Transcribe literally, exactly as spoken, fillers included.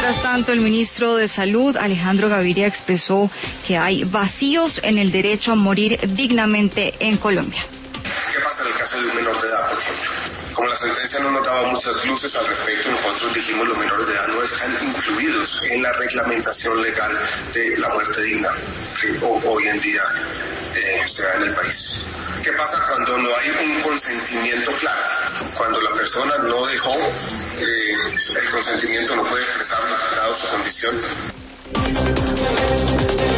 Mientras tanto, el ministro de Salud, Alejandro Gaviria, expresó que hay vacíos en el derecho a morir dignamente en Colombia. ¿Qué pasa en el caso de un menor de edad, por ejemplo? Como la sentencia no nos daba muchas luces al respecto, nosotros dijimos los menores de edad no están incluidos en la reglamentación legal de la muerte digna que hoy en día eh, se da en el país. ¿Qué pasa cuando no hay un consentimiento claro? Cuando la persona no dejó eh, el consentimiento, no puede expresarlo dado su condición.